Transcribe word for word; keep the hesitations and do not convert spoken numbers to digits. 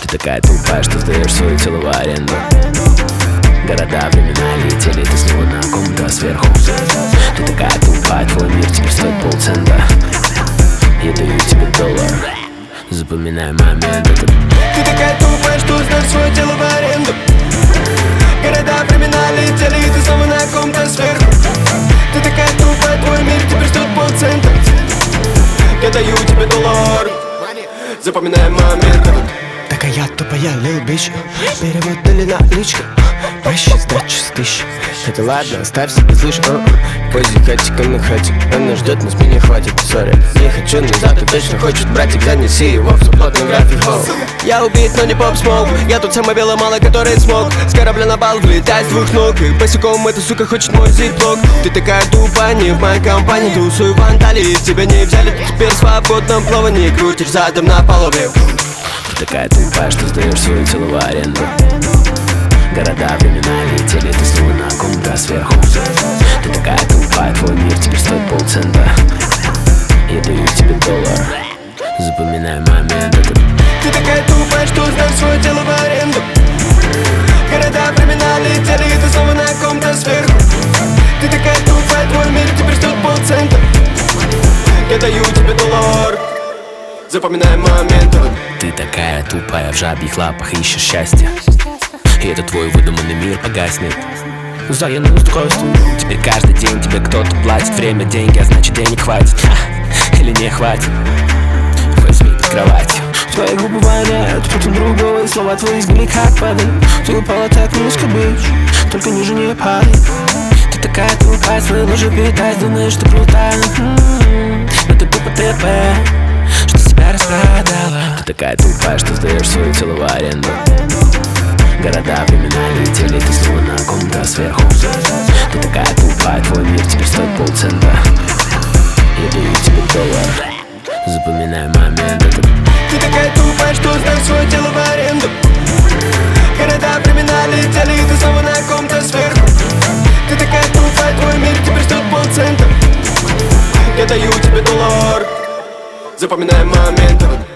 Ты такая тупая, что сдаешь свое тело в аренду. Города, времена летели, ты снова на ком-то сверху. Ты такая тупая, твой мир теперь стоит полцента. Я даю тебе доллар, запоминай момент этот. Ты такая тупая, что сдаешь свое тело в аренду. Города, времена летели, и ты снова на ком-то сверху. Ты такая тупая, твой мир теперь стоит полцента. Я даю тебе доллар, запоминай момент этот. Такая тупая, лил бич, перевод или наличка. Проще сдачи с тысяч. Это ладно, оставь себе, слышь, а? Позже хатика на хате, она ждет, но с меня хватит, сори. Не хочу назад, и точно хочет, братик, занеси его в субботный график холл. Я убит, но не поп-смол. Я тут самый белый малый, который смог с корабля на бал влетать с двух ног. И босиком эта сука хочет мой зиплок. Ты такая тупая, не в моей компании. Тусую в Анталии, тебя не взяли. Ты теперь в свободном плавании крутишь задом на палубе. Ты такая тупая, что сдаешь свое тело в аренду. Города, времена летели, ты снова на ком-то сверху. Ты такая тупая, твой мир теперь стоит полцента. Я даю тебе доллар, запоминай момент этот. Ты такая тупая, что сдаешь свое тело в аренду. Города, времена летели, и ты снова на ком-то сверху. Ты такая тупая, твой мир теперь стоит полцента. Я даю тебе доллар, запоминай момент этот. Ты такая тупая, в жабьих лапах ищешь счастье. И этот твой выдуманный мир погаснет за иное устройство. Теперь каждый день тебе кто-то платит. Время, деньги, а значит денег хватит. Ха, или не хватит. Возьми под кроватью. Твои губы воняют, потом другого, и слова твои сбили как воды. Ты упала так низко, бич, только ниже не падай. Ты такая тупая, свои лужи питать, думаешь, что крутая. М-м-м. Но ты тупо ТП, что себя распродала. Ты такая тупая, что сдаешь свое тело в аренду. Города, времена летели, ты снова на ком-то сверху. Ты такая тупая, твой мир теперь стоит полцента. Я даю тебе доллар, запоминай момент этот. Ты такая тупая, что сдаешь свое тело в аренду. Города, времена летели, и ты снова на ком-то сверху. Ты такая тупая, твой мир теперь стоит полцента. Я даю тебе доллар, запоминай момент этот.